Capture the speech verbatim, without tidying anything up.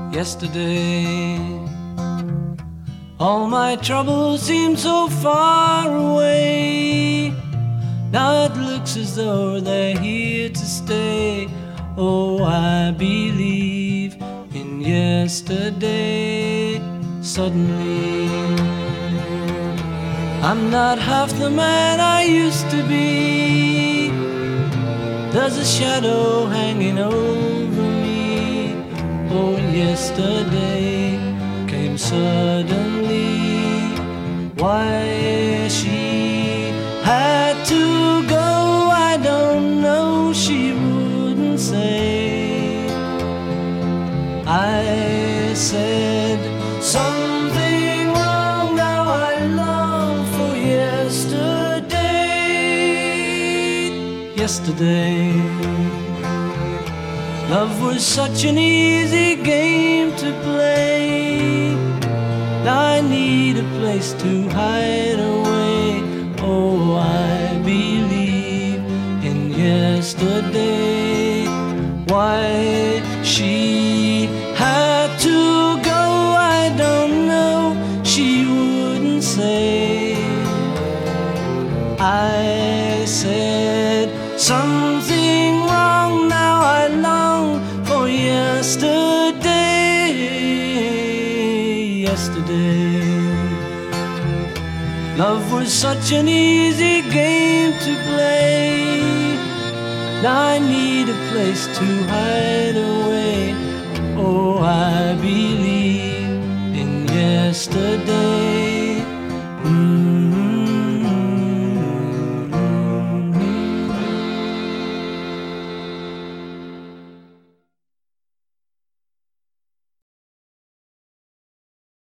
yesterday. All my troubles seem so far away. Now it looks as though they're here to stay. Oh, I believe in yesterday. Suddenly, I'm not half the man I used to be. There's a shadow hanging over me. Oh, yesterday came suddenly. Why she had to go, I don't know, she wouldn't say. I said something wrong, now I long for yesterday. Yesterday, love was such an easy game to play. Now I need a place to hide away. Oh, I believe in yesterday. Why she had to go, I don't know, she wouldn't say. I said something wrong, now I long for yesterday. Yesterday, love was such an easy game to play. Now I need a place to hide away. Oh, I believe in yesterday.